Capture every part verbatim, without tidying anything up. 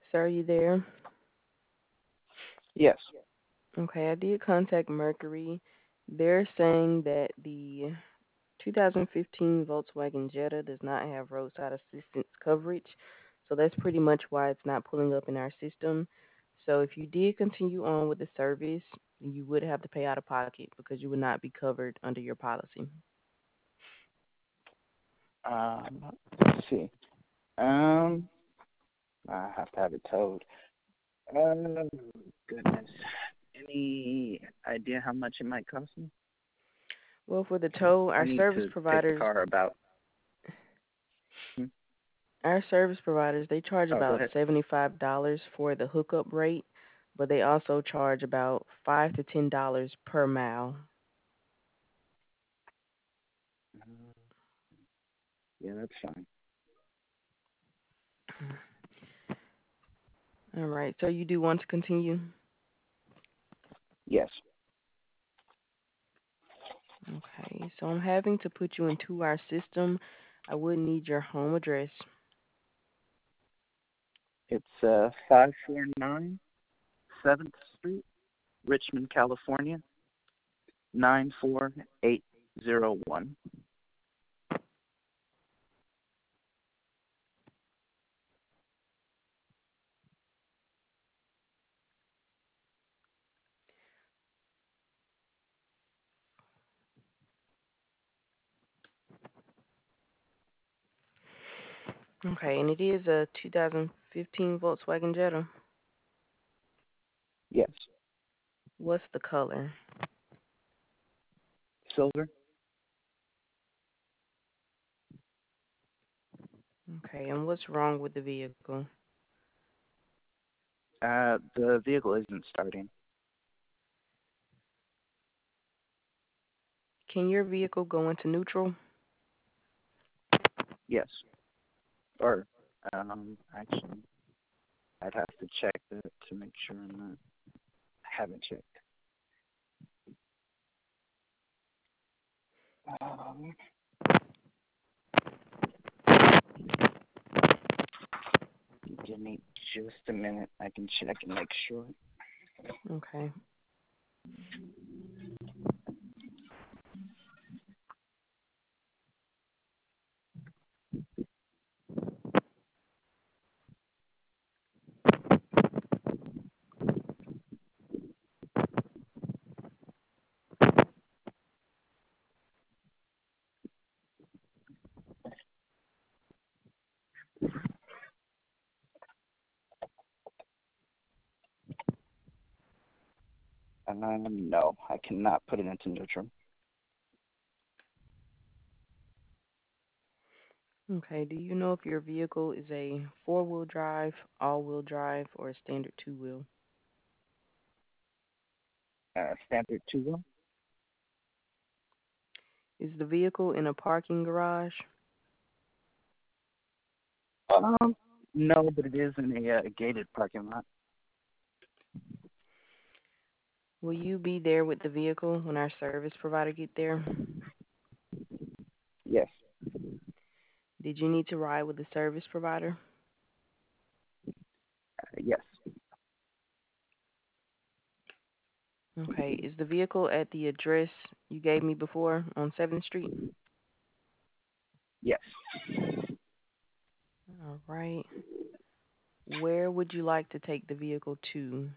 Sir, are you there? Yes. Okay, I did contact Mercury. They're saying that the two thousand fifteen Volkswagen Jetta does not have roadside assistance coverage, so that's pretty much why it's not pulling up in our system. So if you did continue on with the service, you would have to pay out of pocket because you would not be covered under your policy. Um, let's see. Um, I have to have it towed. Oh, goodness. Any idea how much it might cost me? Well, for the tow, I our need service to take the providers, car about. Hmm? our service providers, they charge Oh, go about ahead. seventy-five dollars for the hookup rate, but they also charge about five to ten dollars per mile. Uh, yeah, that's fine. All right. So you do want to continue? Yes. Okay. So I'm having to put you into our system. I would need your home address. It's uh five four nine Seventh Street, Richmond, California, nine four eight zero one. Okay. And it is a two thousand fifteen Volkswagen Jetta. Yes. What's the color? Silver. Okay. And what's wrong with the vehicle? Uh, the vehicle isn't starting. Can your vehicle go into neutral? Yes. Or, um, actually, I'd have to check that to make sure I'm not. I haven't checked. Um, give me just a minute. I can check and make sure. Okay. Um, no, I cannot put it into neutral. Okay. Do you know if your vehicle is a four-wheel drive, all-wheel drive, or a standard two-wheel? Uh, standard two wheel? Is the vehicle in a parking garage? Um, no, but it is in a uh, gated parking lot. Will you be there with the vehicle when our service provider get there? Yes. Did you need to ride with the service provider? Uh, yes. Okay. Is the vehicle at the address you gave me before on seventh Street? Yes. All right. Where would you like to take the vehicle to?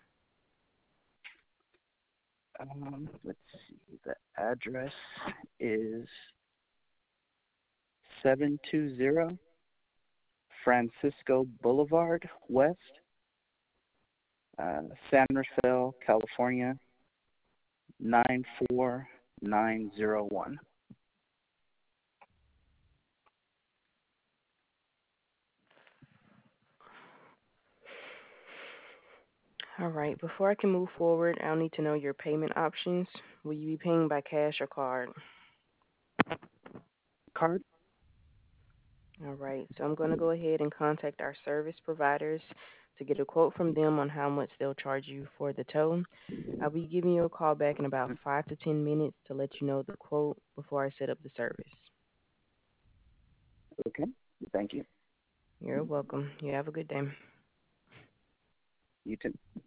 Um, let's see. The address is seven two zero Francisco Boulevard West, uh, San Rafael, California, nine four nine zero one. All right. Before I can move forward, I'll need to know your payment options. Will you be paying by cash or card? Card? All right. So I'm going to go ahead and contact our service providers to get a quote from them on how much they'll charge you for the tow. I'll be giving you a call back in about five to ten minutes to let you know the quote before I set up the service. Okay. Thank you. You're welcome. You have a good day. You too.